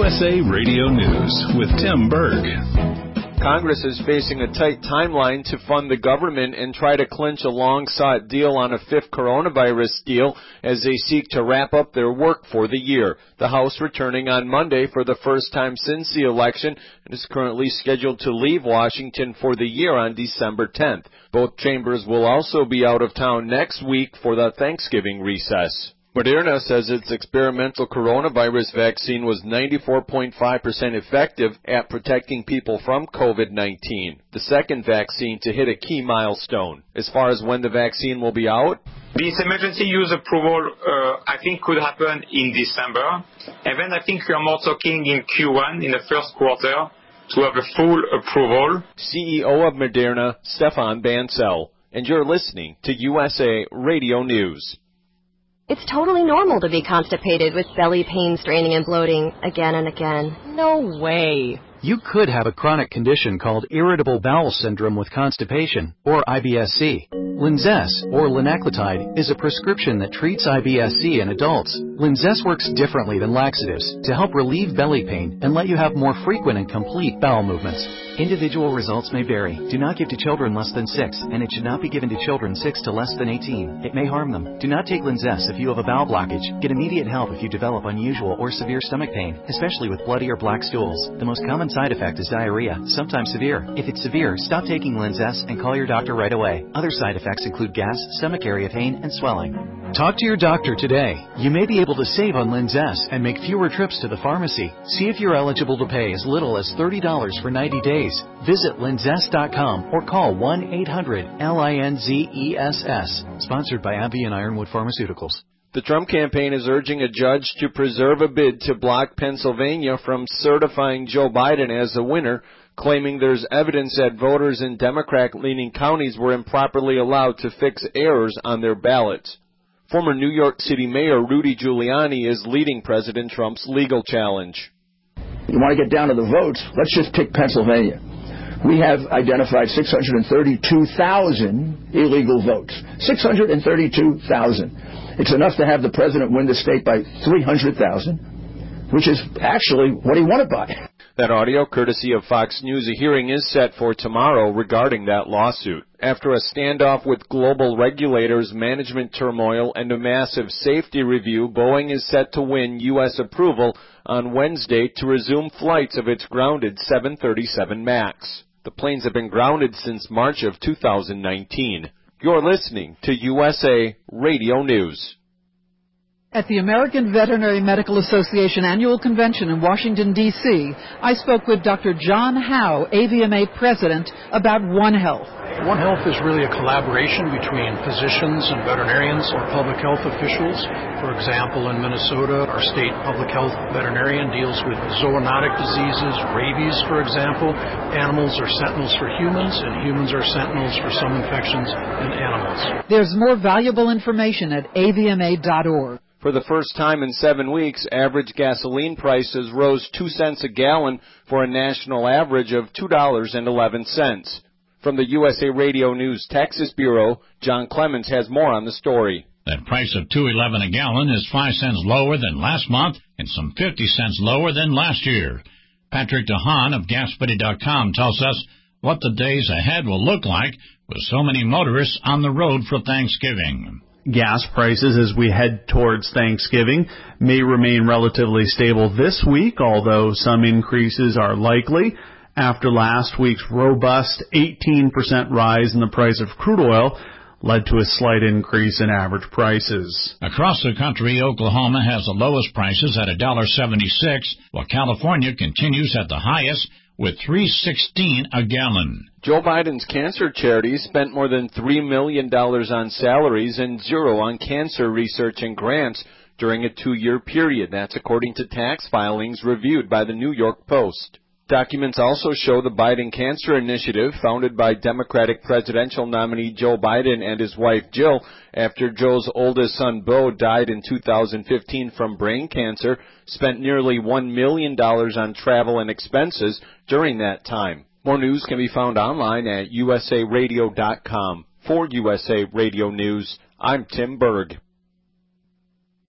USA Radio News with Tim Berg. Congress is facing a tight timeline to fund the government and try to clinch a long-sought deal on a fifth coronavirus deal as they seek to wrap up their work for the year. The House returning on Monday for the first time since the election and is currently scheduled to leave Washington for the year on December 10th. Both chambers will also be out of town next week for the Thanksgiving recess. Moderna says its experimental coronavirus vaccine was 94.5% effective at protecting people from COVID-19, the second vaccine to hit a key milestone. As far as when the vaccine will be out, this emergency use approval, I think, could happen in December. And then I think we are more talking in Q1, in the first quarter, to have a full approval. CEO of Moderna, Stéphane Bancel. And you're listening to USA Radio News. It's totally normal to be constipated with belly pain, straining, and bloating again and again. No way. You could have a chronic condition called irritable bowel syndrome with constipation, or IBS-C. Linzess, or linaclotide, is a prescription that treats IBS-C in adults. Linzess works differently than laxatives to help relieve belly pain and let you have more frequent and complete bowel movements. Individual results may vary. Do not give to children less than 6, and it should not be given to children 6 to less than 18. It may harm them. Do not take Linzess if you have a bowel blockage. Get immediate help if you develop unusual or severe stomach pain, especially with bloody or black stools. The most common side effect is diarrhea, sometimes severe. If it's severe, stop taking Linzess and call your doctor right away. Other side effects include gas, stomach area pain, and swelling. Talk to your doctor today. You may be able to save on Linzess and make fewer trips to the pharmacy. See if you're eligible to pay as little as $30 for 90 days. Visit linzess.com or call 1-800-LINZESS. Sponsored by AbbVie and Ironwood Pharmaceuticals. The Trump campaign is urging a judge to preserve a bid to block Pennsylvania from certifying Joe Biden as a winner, claiming there's evidence that voters in Democrat-leaning counties were improperly allowed to fix errors on their ballots. Former New York City Mayor Rudy Giuliani is leading President Trump's legal challenge. You want to get down to the votes? Let's just pick Pennsylvania. We have identified 632,000 illegal votes. 632,000. It's enough to have the president win the state by 300,000, which is actually what he won it by. That audio, courtesy of Fox News. A hearing is set for tomorrow regarding that lawsuit. After a standoff with global regulators, management turmoil, and a massive safety review, Boeing is set to win U.S. approval on Wednesday to resume flights of its grounded 737 MAX. The planes have been grounded since March of 2019. You're listening to USA Radio News. At the American Veterinary Medical Association Annual Convention in Washington, D.C., I spoke with Dr. John Howe, AVMA President, about One Health. One Health is really a collaboration between physicians and veterinarians or public health officials. For example, in Minnesota, our state public health veterinarian deals with zoonotic diseases, rabies, for example. Animals are sentinels for humans, and humans are sentinels for some infections in animals. There's more valuable information at avma.org. For the first time in 7 weeks, average gasoline prices rose 2 cents a gallon for a national average of $2.11. From the USA Radio News Texas Bureau, John Clemens has more on the story. That price of $2.11 a gallon is 5 cents lower than last month and some 50 cents lower than last year. Patrick DeHaan of GasBuddy.com tells us what the days ahead will look like with so many motorists on the road for Thanksgiving. Gas prices as we head towards Thanksgiving may remain relatively stable this week, although some increases are likely. After last week's robust 18% rise in the price of crude oil led to a slight increase in average prices. Across the country, Oklahoma has the lowest prices at $1.76, while California continues at the highest with $3.16 a gallon. Joe Biden's cancer charity spent more than $3 million on salaries and zero on cancer research and grants during a 2-year period. That's according to tax filings reviewed by the New York Post. Documents also show the Biden Cancer Initiative, founded by Democratic presidential nominee Joe Biden and his wife Jill, after Joe's oldest son Beau died in 2015 from brain cancer, spent nearly $1 million on travel and expenses during that time. More news can be found online at usaradio.com. For USA Radio News, I'm Tim Berg.